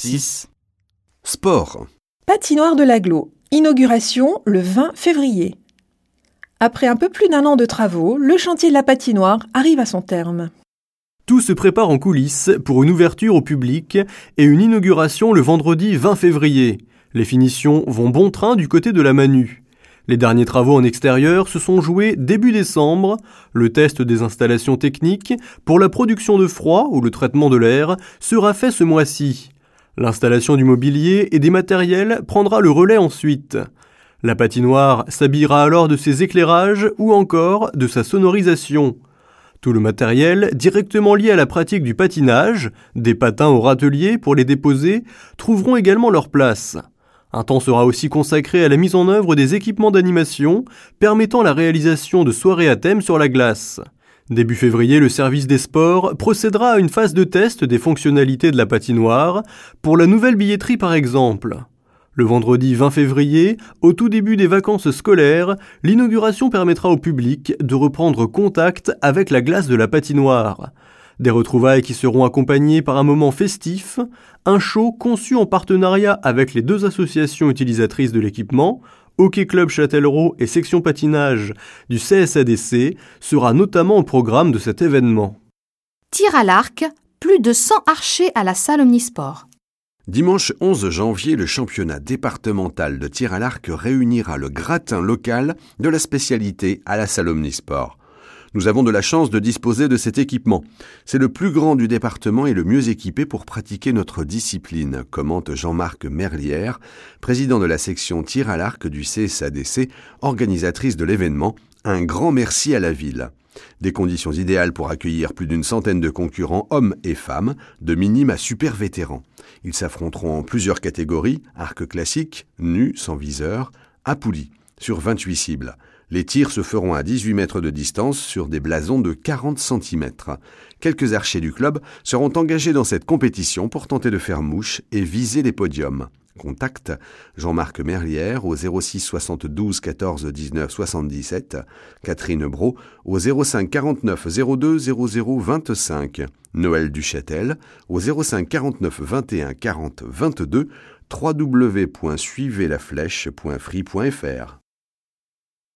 6. Sport. Patinoire de l'Agglo. Inauguration le 20 février. Après un peu plus d'1 an de travaux, le chantier de la patinoire arrive à son terme. Tout se prépare en coulisses pour une ouverture au public et une inauguration le vendredi 20 février. Les finitions vont bon train du côté de la Manu. Les derniers travaux en extérieur se sont joués début décembre. Le test des installations techniques pour la production de froid ou le traitement de l'air sera fait ce mois-ci. L'installation du mobilier et des matériels prendra le relais ensuite. La patinoire s'habillera alors de ses éclairages ou encore de sa sonorisation. Tout le matériel directement lié à la pratique du patinage, des patins au râtelier pour les déposer, trouveront également leur place. Un temps sera aussi consacré à la mise en œuvre des équipements d'animation permettant la réalisation de soirées à thème sur la glace. Début février, le service des sports procédera à une phase de test des fonctionnalités de la patinoire, pour la nouvelle billetterie par exemple. Le vendredi 20 février, au tout début des vacances scolaires, l'inauguration permettra au public de reprendre contact avec la glace de la patinoire. Des retrouvailles qui seront accompagnées par un moment festif, un show conçu en partenariat avec les 2 associations utilisatrices de l'équipement, Hockey Club Châtellerault et section patinage du CSADC, sera notamment au programme de cet événement. Tir à l'arc, plus de 100 archers à la salle Omnisport. Dimanche 11 janvier, le championnat départemental de tir à l'arc réunira le gratin local de la spécialité à la salle Omnisport. Nous avons de la chance de disposer de cet équipement. C'est le plus grand du département et le mieux équipé pour pratiquer notre discipline, commente Jean-Marc Merlière, président de la section tir à l'arc du CSADC, organisatrice de l'événement. Un grand merci à la ville. Des conditions idéales pour accueillir plus d'100 de concurrents, hommes et femmes, de minimes à super vétérans. Ils s'affronteront en plusieurs catégories, arc classique, nu, sans viseur, à poulie, sur 28 cibles. Les tirs se feront à 18 mètres de distance sur des blasons de 40 cm. Quelques archers du club seront engagés dans cette compétition pour tenter de faire mouche et viser les podiums. Contact Jean-Marc Merlière au 06 72 14 19 77, Catherine Brault au 05 49 02 00 25, Noël Duchâtel au 05 49 21 40 22, www.suivezlaflèche.free.fr.